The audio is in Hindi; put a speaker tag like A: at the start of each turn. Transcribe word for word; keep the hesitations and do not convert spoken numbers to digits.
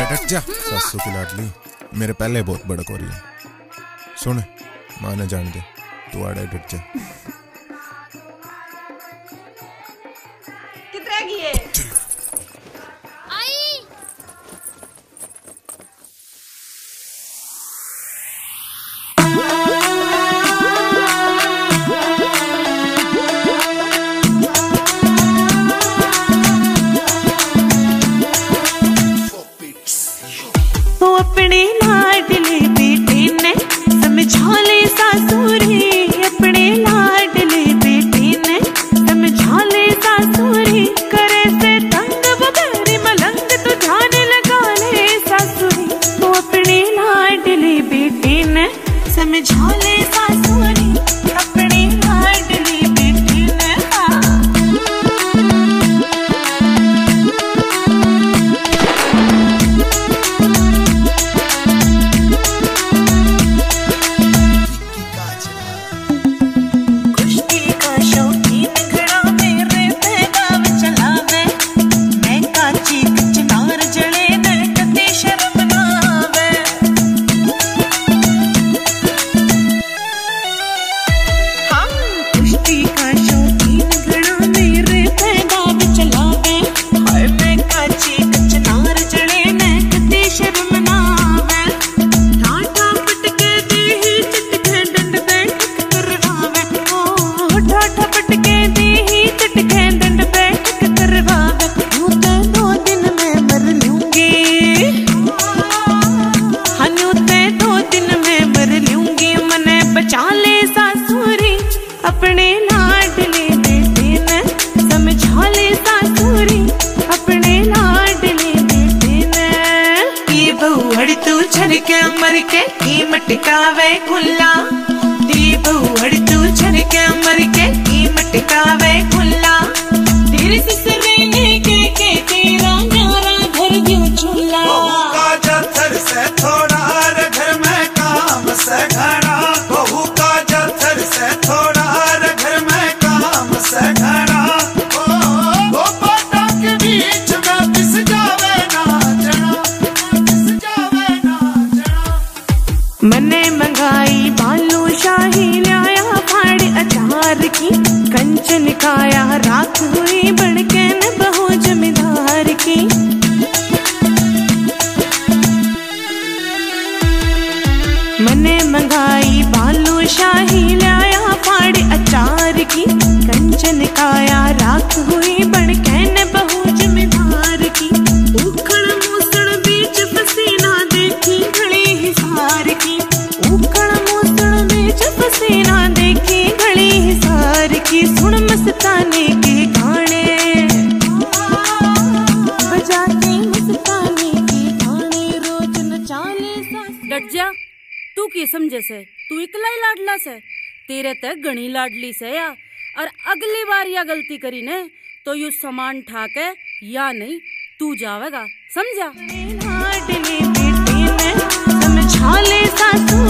A: डट जा सासू की लाडली, मेरे पहले बहुत बड़क हो रही है। सुन मां ने जान दे, तू आड़े डट जा।
B: कितने की है?
C: आई
B: वो अपने लाडले बेटे ने समझा ले सासुरी, अपने लाडले बेटे ने समझा ले सासुरी, करे से तंग बगैर मलंग तो ध्यान लगा ले सासुरी। वो अपने लाडले बेटे ने समझा ले सासुरी, अपने लाडले बेटे ने। अपने लाडले बेटे ने समझा ले सासुरी, अपने लाडले बेटे ने। ये बहुअड़ तू छन के मर के की मटकावे खुला, ये बहुअड़ तू छन के मर के की मटकावे खुला, तेरे ससुरने के के तेरा न्यारा घर क्यों चूल्हा।
D: का जथर से थोड़ा घर में काम से घड़ा, बहू का जथर से थोड़ा
B: मने मंगाई बालू शाही लाया फाड़ अचार की, कंचन काया रात हुई बड़के न बहू जमींदार की। मने मंगाई बालू शाही लाया फाड़ अचार की, कंचन काया रात हुई बड़के न बहू जमींदार की। उखड़ मूसड़ बीच पसीना देखी घड़ी हिसार की, उखड़ मूसड़ बीच पसीना देखी घड़ी हिसार की। सुन मस्ताने के गाने बजा के मस्ताने के गाने रोज नचाले सास।
C: डट जा, तू की समझे से, तू इकला ही लाडला से, तेरे तक गणी लाडली से या। और अगली बार या गलती करी ने तो यू सामान ठाके या नहीं तू जावेगा, समझा।
B: लाडले बेटे ने समझा ले सासू